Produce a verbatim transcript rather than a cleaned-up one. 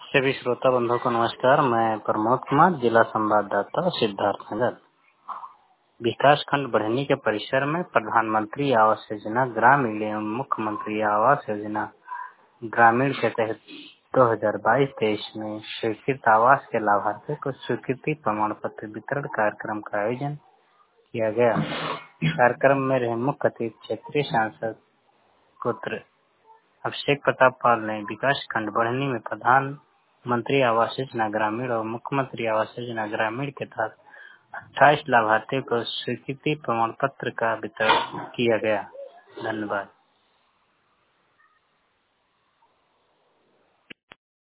सभी श्रोता बंधुओं को नमस्कार। मैं प्रमोद कुमार, जिला संवाददाता सिद्धार्थनगर। विकास खंड बढ़नी के परिसर में प्रधानमंत्री आवास योजना ग्रामीण एवं मुख्यमंत्री आवास योजना ग्रामीण के तहत दो हज़ार बाईस तेईस में स्वीकृत आवास के लाभार्थियों को स्वीकृति प्रमाण पत्र वितरण कार्यक्रम का आयोजन किया गया। कार्यक्रम में रहे मुख्य अतिथि क्षेत्रीय सांसद पुत्र अभिषेक प्रताप पाल ने विकास खंड बढ़नी में प्रधानमंत्री आवास योजना ग्रामीण और मुख्यमंत्री आवास योजना ग्रामीण के तहत अट्ठाईस लाभार्थियों को स्वीकृति प्रमाण पत्र का वितरण किया गया। धन्यवाद।